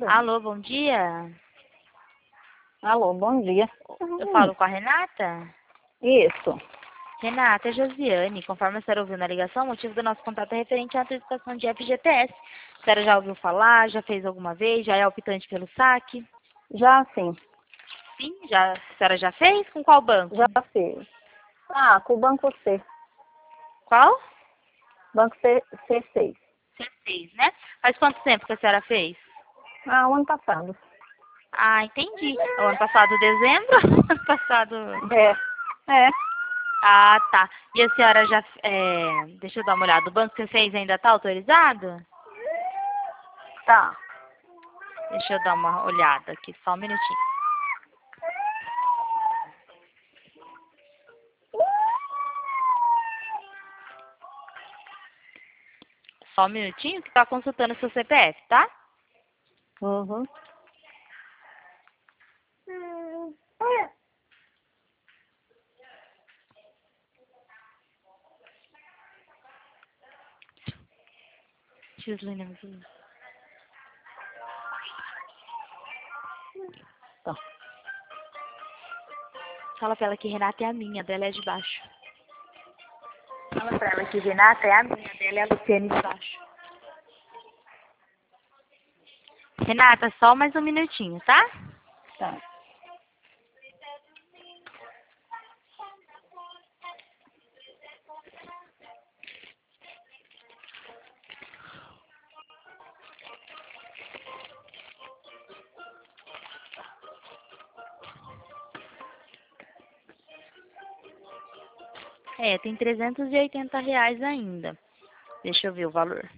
Alô, bom dia. Alô, bom dia. Eu falo com a Renata? Isso. Renata, é Josiane. Conforme a senhora ouviu na ligação, o motivo do nosso contato é referente à antecipação de FGTS. A senhora já ouviu falar? Já fez alguma vez? Já é optante pelo saque? Já sim, Sim, já. A senhora já fez? Com qual banco? já fiz. Ah, com o Banco C. Qual? Banco C, C6. C6, né? Faz quanto tempo que a senhora fez? Ah, o ano passado. Ah, entendi. O ano passado, dezembro? Ano passado... É. É. Ah, tá. E a senhora já... deixa eu dar uma olhada. O banco C6 ainda está autorizado? Tá. Deixa eu dar uma olhada aqui, só um minutinho. Só um minutinho que tá consultando o seu CPF, tá? Uhum. Tá. Fala pra ela que Renata é a minha, dela é de baixo. Fala pra ela que Renata é a minha, dela é a Luciane de baixo. Renata, só mais um minutinho, tá? Tá. É, tem R$ 380 ainda. Deixa eu ver o valor.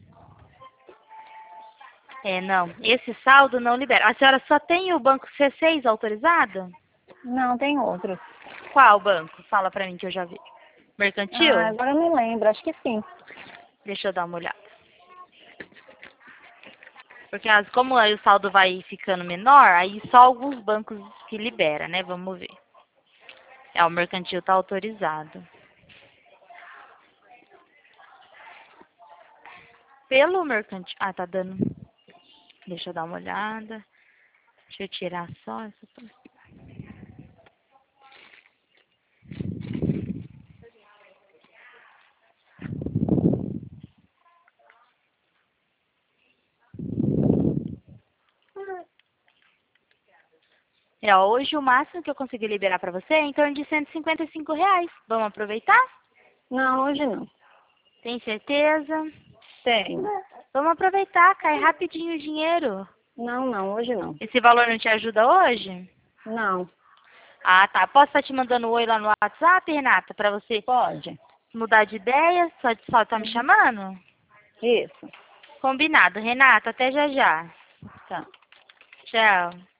Não, esse saldo não libera. A senhora só tem o banco C6 autorizado? Não, tem outros. Qual banco? Fala pra mim que eu já vi. Ah, Mercantil? agora eu não lembro, acho que sim. Deixa eu dar uma olhada. Porque como aí o saldo vai ficando menor, aí só alguns bancos que libera, né? Vamos ver. O mercantil tá autorizado. Pelo mercantil... Ah, tá dando... Deixa eu dar uma olhada. Deixa eu tirar só essa... Hoje o máximo que eu consegui liberar pra você é em torno de R$ 155. Vamos aproveitar? Não, hoje não. Tem certeza? Tem. Vamos aproveitar, cai rapidinho o dinheiro. Não, não, hoje não. Esse valor não te ajuda hoje? Não. Ah, tá. Posso estar te mandando um oi lá no WhatsApp, Renata, pra você Pode. mudar de ideia? Só tá me chamando? Isso. Combinado. Renata, até já já. Tá. Tchau.